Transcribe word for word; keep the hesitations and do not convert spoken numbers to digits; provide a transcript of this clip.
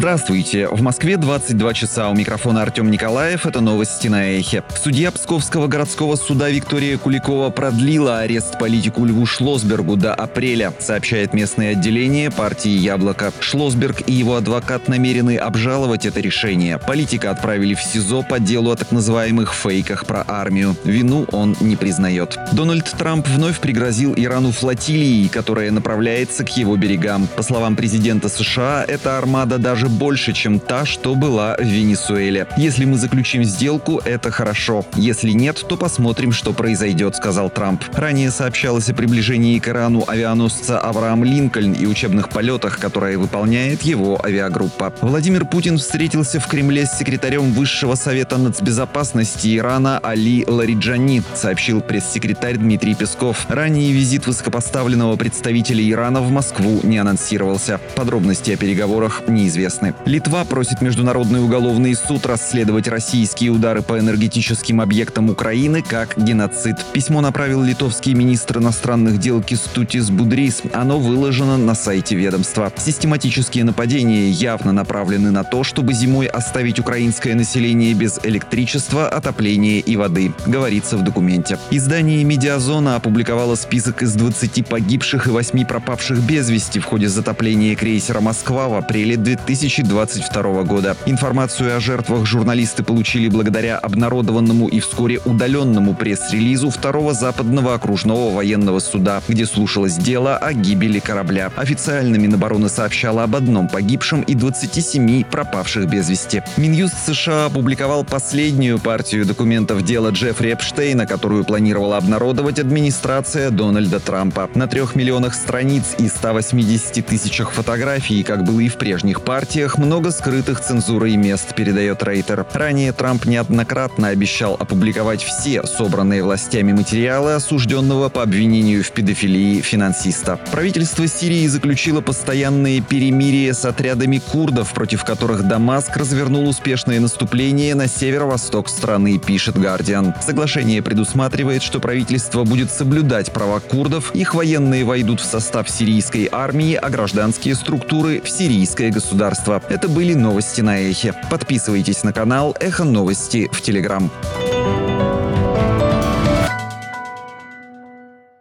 Здравствуйте! В Москве двадцать два часа. У микрофона Артем Николаев. Это новости на Эхе. Судья Псковского городского суда Виктория Куликова продлила арест политику Льву Шлосбергу до апреля, сообщает местное отделение партии «Яблоко». Шлосберг и его адвокат намерены обжаловать это решение. Политика отправили в СИЗО по делу о так называемых фейках про армию. Вину он не признает. Дональд Трамп вновь пригрозил Ирану флотилией, которая направляется к его берегам. По словам президента США, эта армада даже больше, чем та, что была в Венесуэле. Если мы заключим сделку, это хорошо. Если нет, то посмотрим, что произойдет, сказал Трамп. Ранее сообщалось о приближении к Ирану авианосца «Авраам Линкольн» и учебных полетах, которые выполняет его авиагруппа. Владимир Путин встретился в Кремле с секретарем Высшего совета нацбезопасности Ирана Али Лариджани, сообщил пресс-секретарь Дмитрий Песков. Ранее визит высокопоставленного представителя Ирана в Москву не анонсировался. Подробности о переговорах неизвестны. Литва просит Международный уголовный суд расследовать российские удары по энергетическим объектам Украины как геноцид. Письмо направил литовский министр иностранных дел Кестутис Будрис. Оно выложено на сайте ведомства. Систематические нападения явно направлены на то, чтобы зимой оставить украинское население без электричества, отопления и воды, говорится в документе. Издание «Медиазона» опубликовало список из двадцати погибших и восьми пропавших без вести в ходе затопления крейсера «Москва» в апреле две тысячи двадцать второго года. Информацию о жертвах журналисты получили благодаря обнародованному и вскоре удаленному пресс-релизу второго Западного окружного военного суда, где слушалось дело о гибели корабля. Официально Минобороны сообщала об одном погибшем и двадцати семи пропавших без вести. Минюст США опубликовал последнюю партию документов дела Джеффри Эпштейна, которую планировала обнародовать администрация Дональда Трампа. На трех миллионах страниц и ста восьмидесяти тысячах фотографий, как было и в прежних партиях, много скрытых цензурой мест, передает Рейтер. Ранее Трамп неоднократно обещал опубликовать все собранные властями материалы осужденного по обвинению в педофилии финансиста. Правительство Сирии заключило постоянные перемирия с отрядами курдов, против которых Дамаск развернул успешное наступление на северо-восток страны, пишет Гардиан. Соглашение предусматривает, что правительство будет соблюдать права курдов, их военные войдут в состав сирийской армии, а гражданские структуры — в сирийское государство. Это были новости на Эхе. Подписывайтесь на канал Эхо Новости в Телеграм.